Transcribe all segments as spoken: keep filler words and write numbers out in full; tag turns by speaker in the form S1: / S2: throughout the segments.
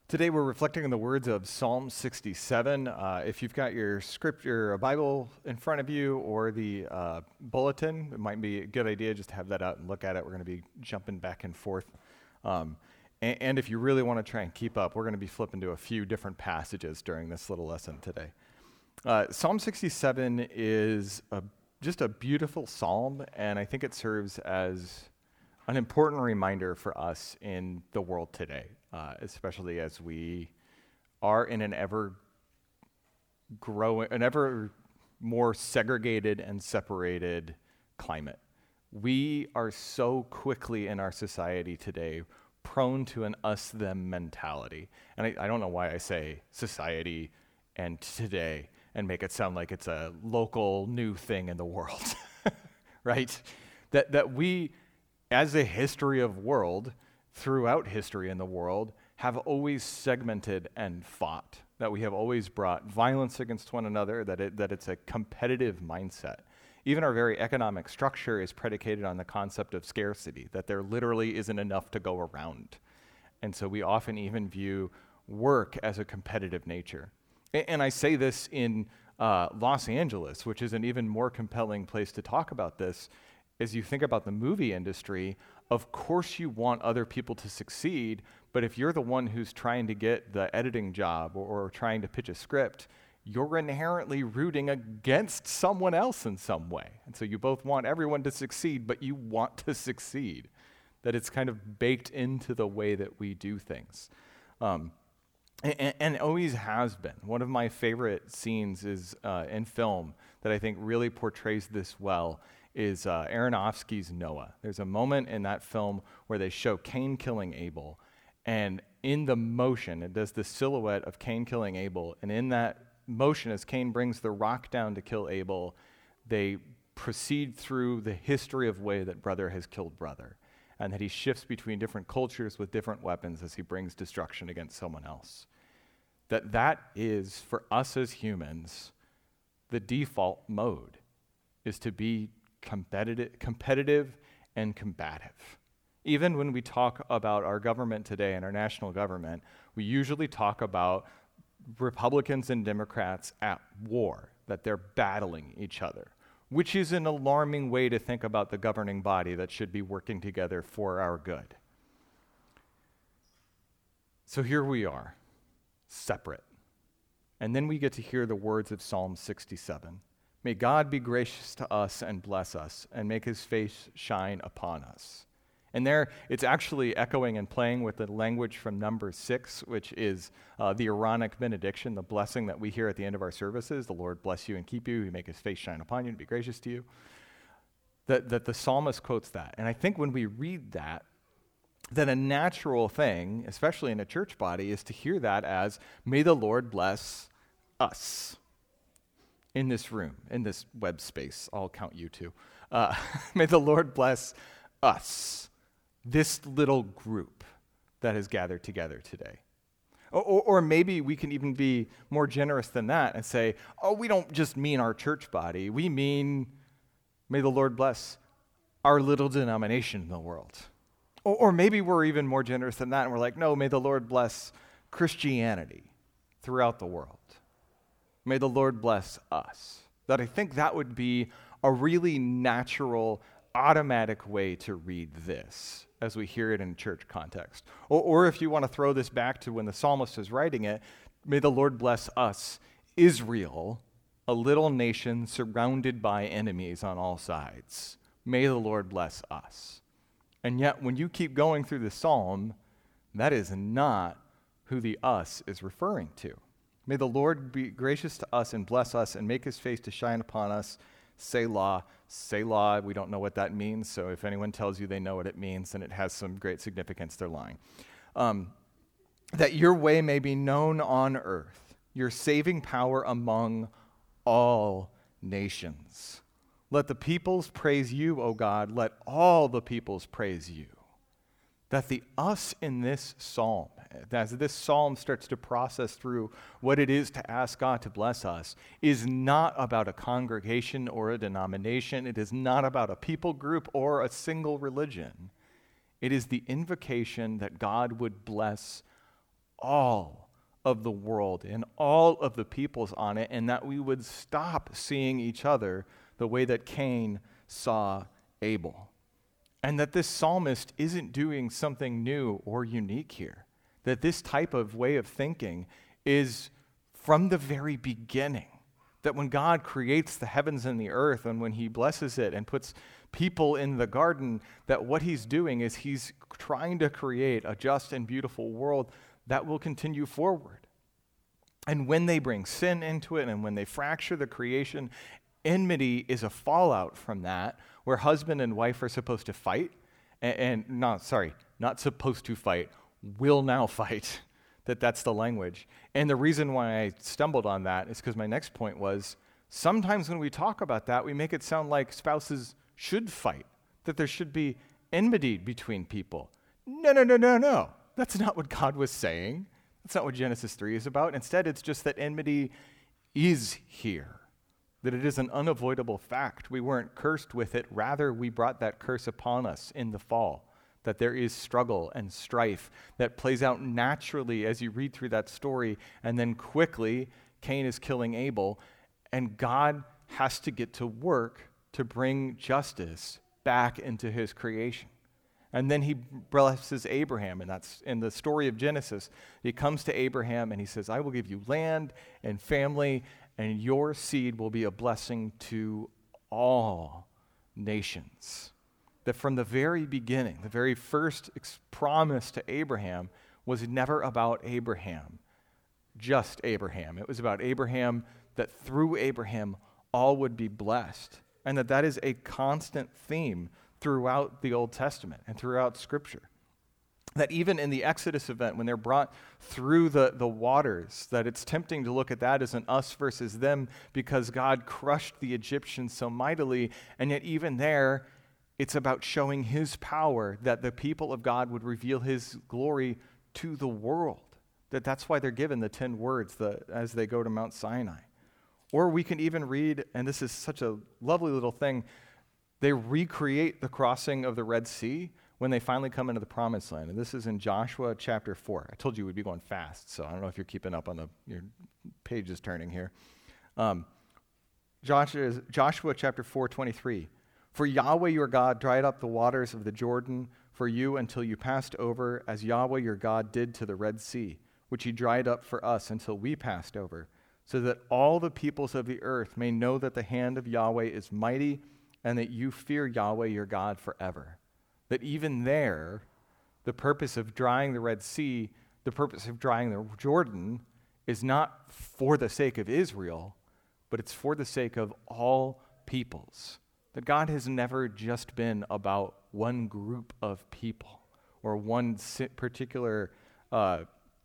S1: Today we're reflecting on the words of Psalm sixty-seven. Uh, if you've got your script, your Bible in front of you, or the uh, bulletin, it might be a good idea just to have that out and look at it. We're going to be jumping back and forth. Um, and, and if you really want to try and keep up, we're going to be flipping to a few different passages during this little lesson today. Uh, Psalm sixty-seven is a, just a beautiful psalm, and I think it serves as an important reminder for us in the world today. Uh, especially as we are in an ever growing, an ever more segregated and separated climate. We are so quickly in our society today prone to an us-them mentality. And I, I don't know why I say society and today and make it sound like it's a local new thing in the world, right? That that we, as a history of world, throughout history in the world, have always segmented and fought, that we have always brought violence against one another, that it, that it's a competitive mindset. Even our very economic structure is predicated on the concept of scarcity, that there literally isn't enough to go around. And so we often even view work as a competitive nature. And, and I say this in uh, Los Angeles, which is an even more compelling place to talk about this. As you think about the movie industry, of course you want other people to succeed, but if you're the one who's trying to get the editing job or, or trying to pitch a script, you're inherently rooting against someone else in some way. And so you both want everyone to succeed, but you want to succeed. That it's kind of baked into the way that we do things. Um, and, and always has been. One of my favorite scenes is uh, in film that I think really portrays this well is uh, Aronofsky's Noah. There's a moment in that film where they show Cain killing Abel, and in the motion, it does the silhouette of Cain killing Abel, and in that motion, as Cain brings the rock down to kill Abel, they proceed through the history of way that brother has killed brother, and that he shifts between different cultures with different weapons as he brings destruction against someone else. That that is, for us as humans, the default mode, is to be competitive, competitive and combative. Even when we talk about our government today and our national government, we usually talk about Republicans and Democrats at war, that they're battling each other, which is an alarming way to think about the governing body that should be working together for our good. So here we are, separate. And then we get to hear the words of Psalm sixty-seven. May God be gracious to us and bless us, and make his face shine upon us. And there, it's actually echoing and playing with the language from number six, which is uh, the Aaronic benediction, the blessing that we hear at the end of our services. The Lord bless you and keep you. He make his face shine upon you and be gracious to you. That, that the psalmist quotes that. And I think when we read that, that a natural thing, especially in a church body, is to hear that as, may the Lord bless us. In this room, in this web space, I'll count you too. Uh, may the Lord bless us, this little group that has gathered together today. Or, or, or maybe we can even be more generous than that and say, oh, we don't just mean our church body. We mean, may the Lord bless our little denomination in the world. Or, or maybe we're even more generous than that and we're like, no, may the Lord bless Christianity throughout the world. May the Lord bless us. That I think that would be a really natural, automatic way to read this as we hear it in church context. Or, or if you want to throw this back to when the psalmist is writing it, may the Lord bless us, Israel, a little nation surrounded by enemies on all sides. May the Lord bless us. And yet, when you keep going through the psalm, that is not who the us is referring to. May the Lord be gracious to us and bless us and make his face to shine upon us. Selah. Selah, we don't know what that means, so if anyone tells you they know what it means, then it has some great significance, they're lying. Um, that your way may be known on earth, your saving power among all nations. Let the peoples praise you, O God. Let all the peoples praise you. That the us in this psalm, as this psalm starts to process through what it is to ask God to bless us, is not about a congregation or a denomination. It is not about a people group or a single religion. It is the invocation that God would bless all of the world and all of the peoples on it, and that we would stop seeing each other the way that Cain saw Abel. And that this psalmist isn't doing something new or unique here. That this type of way of thinking is from the very beginning. That when God creates the heavens and the earth, and when he blesses it and puts people in the garden, that what he's doing is he's trying to create a just and beautiful world that will continue forward. And when they bring sin into it and when they fracture the creation, enmity is a fallout from that, where husband and wife are supposed to fight, and, and not, sorry, not supposed to fight, will now fight. That that's the language. And the reason why I stumbled on that is because my next point was, sometimes when we talk about that, we make it sound like spouses should fight, that there should be enmity between people. No, no, no, no, no. That's not what God was saying. That's not what Genesis three is about. Instead, it's just that enmity is here, that it is an unavoidable fact. We weren't cursed with it. Rather, we brought that curse upon us in the fall, that there is struggle and strife that plays out naturally as you read through that story, and then quickly, Cain is killing Abel, and God has to get to work to bring justice back into his creation. And then he blesses Abraham, and that's in the story of Genesis. He comes to Abraham and he says, I will give you land and family, and your seed will be a blessing to all nations. That from the very beginning, the very first ex- promise to Abraham was never about Abraham, just Abraham. It was about Abraham, that through Abraham all would be blessed. And that that is a constant theme throughout the Old Testament and throughout Scripture. That even in the Exodus event, when they're brought through the, the waters, that it's tempting to look at that as an us versus them, because God crushed the Egyptians so mightily, and yet even there, it's about showing his power, that the people of God would reveal his glory to the world. That that's why they're given the ten words the, as they go to Mount Sinai. Or we can even read, and this is such a lovely little thing, they recreate the crossing of the Red Sea when they finally come into the Promised Land. And this is in Joshua chapter four. I told you we'd be going fast, so I don't know if you're keeping up on the your pages turning here. Um, Joshua, Joshua chapter four, twenty-three. For Yahweh your God dried up the waters of the Jordan for you until you passed over, as Yahweh your God did to the Red Sea, which he dried up for us until we passed over, so that all the peoples of the earth may know that the hand of Yahweh is mighty, and that you fear Yahweh your God forever. That even there, the purpose of drying the Red Sea, the purpose of drying the Jordan, is not for the sake of Israel, but it's for the sake of all peoples. That God has never just been about one group of people or one particular uh,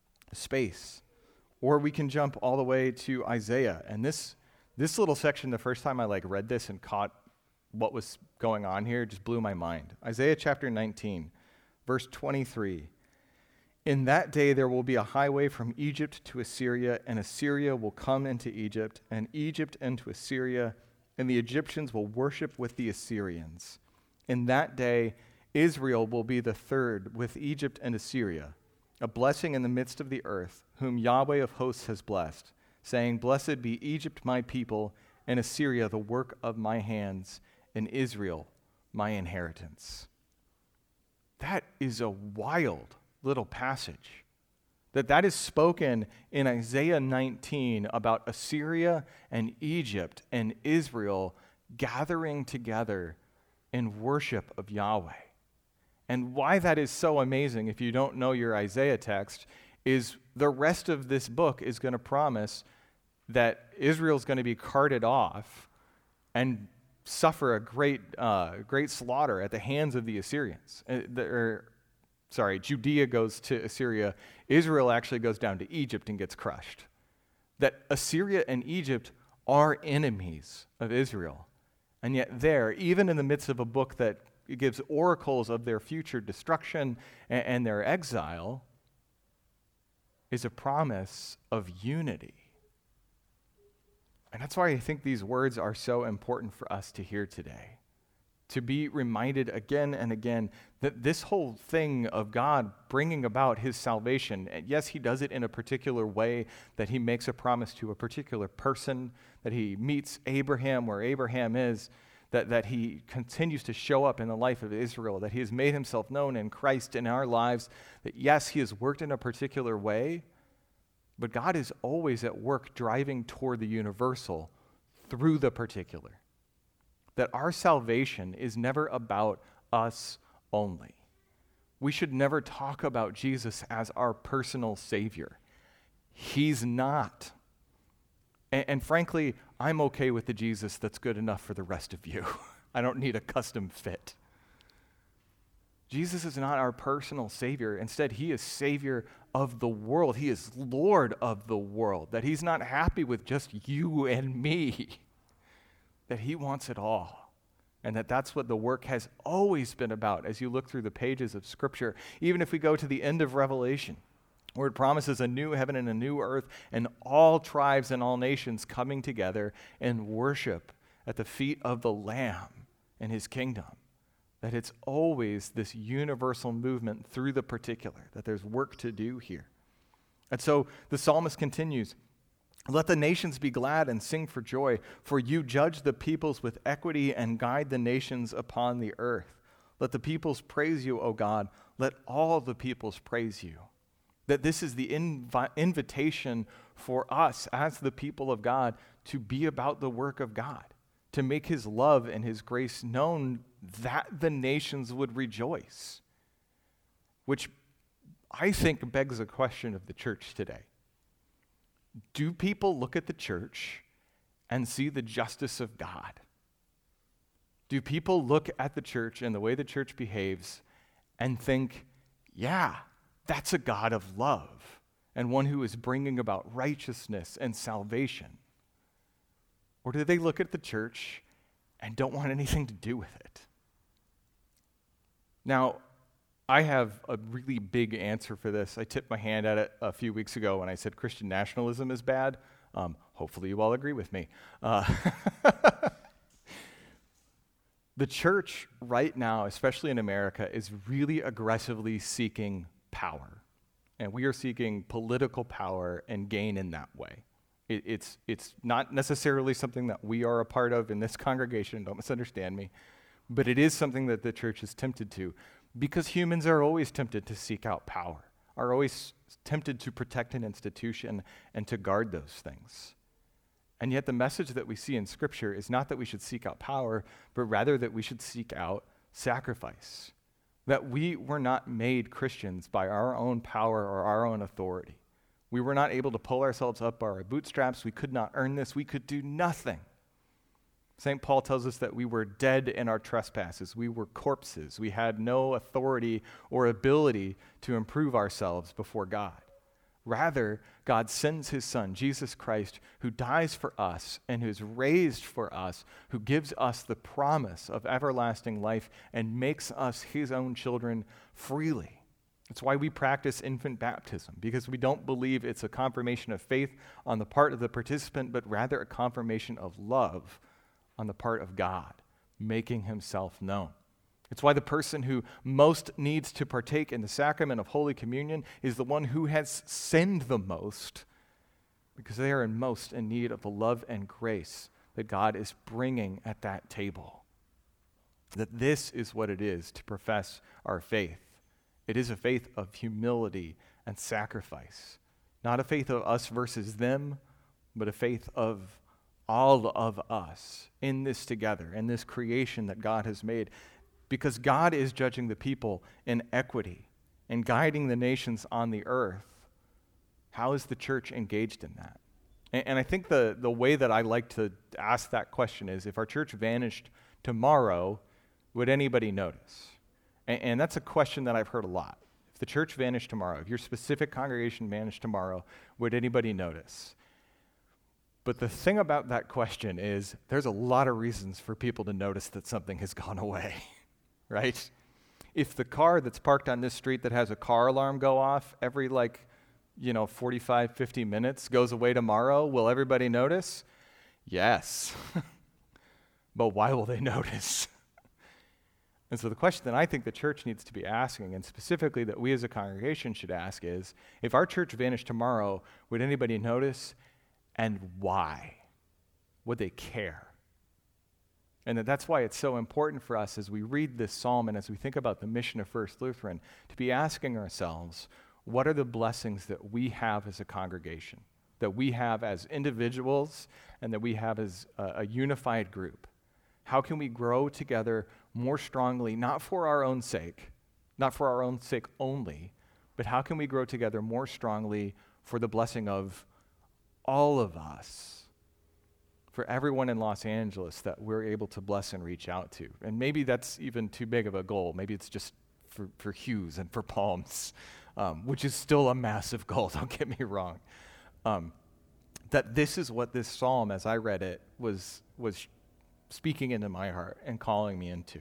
S1: space. Or we can jump all the way to Isaiah. And this this little section, the first time I like read this and caught what was going on here, just blew my mind. Isaiah chapter nineteen, verse twenty-three. In that day there will be a highway from Egypt to Assyria, and Assyria will come into Egypt, and Egypt into Assyria, and the Egyptians will worship with the Assyrians. In that day Israel will be the third with Egypt and Assyria, a blessing in the midst of the earth, whom Yahweh of hosts has blessed, saying, Blessed be Egypt my people, and Assyria the work of my hands, and Israel my inheritance. That is a wild little passage. That that is spoken in Isaiah nineteen about Assyria and Egypt and Israel gathering together in worship of Yahweh. And why that is so amazing, if you don't know your Isaiah text, is the rest of this book is going to promise that Israel's going to be carted off and suffer a great uh, great slaughter at the hands of the Assyrians. Uh, the, or, sorry, Judea goes to Assyria. Israel actually goes down to Egypt and gets crushed. That Assyria and Egypt are enemies of Israel. And yet there, even in the midst of a book that gives oracles of their future destruction and, and their exile, is a promise of unity. And that's why I think these words are so important for us to hear today. to be reminded again and again that this whole thing of God bringing about his salvation, and yes, he does it in a particular way, that he makes a promise to a particular person, that he meets Abraham where Abraham is, that, that he continues to show up in the life of Israel, that he has made himself known in Christ in our lives, that yes, he has worked in a particular way, but God is always at work driving toward the universal through the particular. That our salvation is never about us only. We should never talk about Jesus as our personal Savior. He's not. And, and frankly, I'm okay with the Jesus that's good enough for the rest of you. I don't need a custom fit. Jesus is not our personal Savior. Instead, he is Savior of the world. He is Lord of the world. That he's not happy with just you and me. That he wants it all. And that that's what the work has always been about as you look through the pages of Scripture. Even if we go to the end of Revelation, where it promises a new heaven and a new earth, and all tribes and all nations coming together and worship at the feet of the Lamb in his kingdom. That it's always this universal movement through the particular, that there's work to do here. And so the psalmist continues, "Let the nations be glad and sing for joy, for you judge the peoples with equity and guide the nations upon the earth. Let the peoples praise you, O God. Let all the peoples praise you." That this is the invi- invitation for us as the people of God to be about the work of God, to make his love and his grace known, that the nations would rejoice. Which I think begs a question of the church today. Do people look at the church and see the justice of God? Do people look at the church and the way the church behaves and think, yeah, that's a God of love and one who is bringing about righteousness and salvation? Or do they look at the church and don't want anything to do with it? Now, I have a really big answer for this. I tipped my hand at it a few weeks ago when I said Christian nationalism is bad. Um, hopefully you all agree with me. Uh, the church right now, especially in America, is really aggressively seeking power. And we are seeking political power and gain in that way. It, it's, it's not necessarily something that we are a part of in this congregation, don't misunderstand me, but it is something that the church is tempted to. Because humans are always tempted to seek out power, are always tempted to protect an institution and to guard those things. And yet the message that we see in Scripture is not that we should seek out power, but rather that we should seek out sacrifice. That we were not made Christians by our own power or our own authority. We were not able to pull ourselves up by our bootstraps. We could not earn this. We could do nothing. Saint Paul tells us that we were dead in our trespasses. We were corpses. We had no authority or ability to improve ourselves before God. Rather, God sends his Son, Jesus Christ, who dies for us and who is raised for us, who gives us the promise of everlasting life and makes us his own children freely. It's why we practice infant baptism, because we don't believe it's a confirmation of faith on the part of the participant, but rather a confirmation of love on the part of God, making himself known. It's why the person who most needs to partake in the sacrament of Holy Communion is the one who has sinned the most, because they are in most in need of the love and grace that God is bringing at that table. That this is what it is to profess our faith. It is a faith of humility and sacrifice. Not a faith of us versus them, but a faith of all of us in this together, in this creation that God has made. Because God is judging the people in equity and guiding the nations on the earth. How is the church engaged in that? And, and I think the, the way that I like to ask that question is, if our church vanished tomorrow, would anybody notice? And, and that's a question that I've heard a lot. If the church vanished tomorrow, if your specific congregation vanished tomorrow, would anybody notice? But the thing about that question is there's a lot of reasons for people to notice that something has gone away, right? If the car that's parked on this street that has a car alarm go off every like, you know, forty-five, fifty minutes goes away tomorrow, will everybody notice? Yes. But why will they notice? And so the question that I think the church needs to be asking, and specifically that we as a congregation should ask, is if our church vanished tomorrow, would anybody notice, and why? Would they care? And that that's why it's so important for us as we read this psalm and as we think about the mission of First Lutheran to be asking ourselves, what are the blessings that we have as a congregation, that we have as individuals, and that we have as a, a unified group? How can we grow together more strongly, not for our own sake, not for our own sake only, but how can we grow together more strongly for the blessing of all of us, for everyone in Los Angeles that we're able to bless and reach out to? And maybe that's even too big of a goal. Maybe it's just for, for Hughes and for Palms, um, which is still a massive goal, don't get me wrong. Um, that this is what this psalm, as I read it, was was speaking into my heart and calling me into.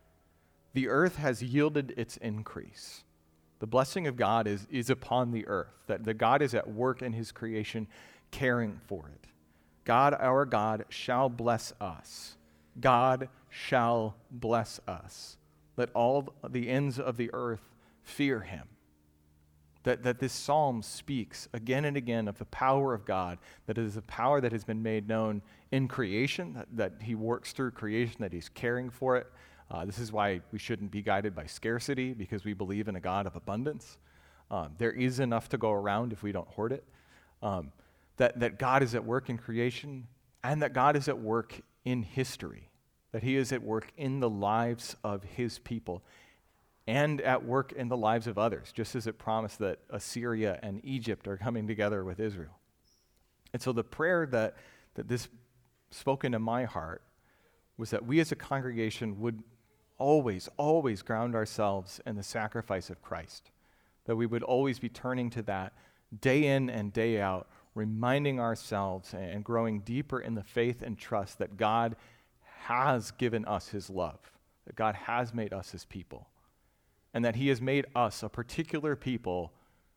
S1: The earth has yielded its increase. The blessing of God is, is upon the earth, that the God is at work in his creation, caring for it. God, our God, shall bless us. God shall bless us. Let all the ends of the earth fear him. That, that this psalm speaks again and again of the power of God, that it is a power that has been made known in creation, that, that he works through creation, that he's caring for it. Uh, this is why we shouldn't be guided by scarcity, because we believe in a God of abundance. Um, there is enough to go around if we don't hoard it. Um, that, that God is at work in creation, and that God is at work in history, that he is at work in the lives of his people, and at work in the lives of others, just as it promised that Assyria and Egypt are coming together with Israel. And so the prayer that, that this spoke into my heart was that we as a congregation would always, always ground ourselves in the sacrifice of Christ, that we would always be turning to that day in and day out, reminding ourselves and growing deeper in the faith and trust that God has given us his love, that God has made us his people, and that he has made us a particular people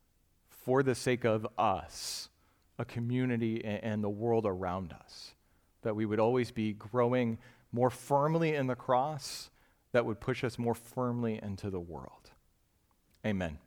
S1: for the sake of us, a community and the world around us. That we would always be growing more firmly in the cross that would push us more firmly into the world. Amen.